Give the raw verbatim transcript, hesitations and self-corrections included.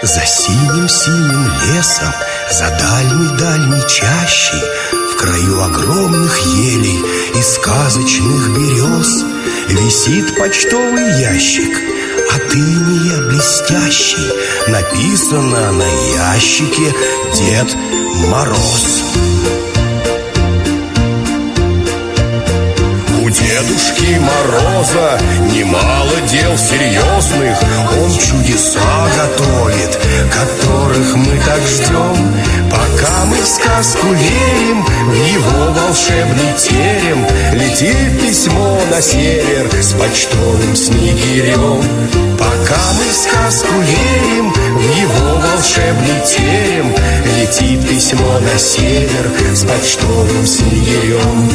За синим-синим лесом, за дальней-дальней чащей, в краю огромных елей и сказочных берез висит почтовый ящик от иния блестящий. Написано на ящике «Дед Мороз». У Дедушки Мороза немало дел серьезных. Он чудеса готовит, которых мы так ждем. Пока мы в сказку верим, в его волшебный терем летит письмо на север с почтовым снегирем. Пока мы в сказку верим, в его волшебный терем летит письмо на север с почтовым снегирем.